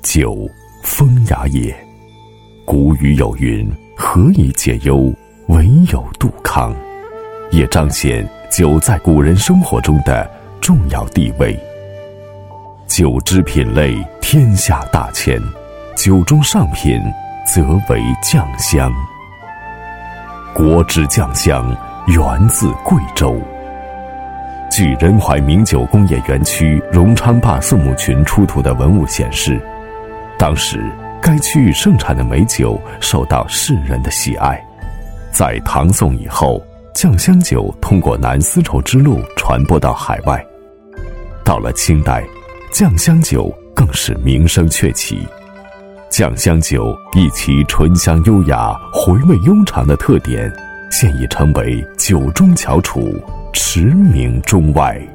酒，风雅也。古语有云：何以解忧，唯有杜康，也彰显酒在古人生活中的重要地位。酒之品类，天下大千，酒中上品，则为酱香。国之酱香，源自贵州。据仁怀名酒工业园区荣昌坝宋墓群出土的文物显示，当时该区域盛产的美酒受到世人的喜爱。在唐宋以后，酱香酒通过南丝绸之路传播到海外。到了清代，酱香酒更是名声鹊起。酱香酒以其醇香优雅、回味悠长的特点，现已成为酒中翘楚，驰名中外。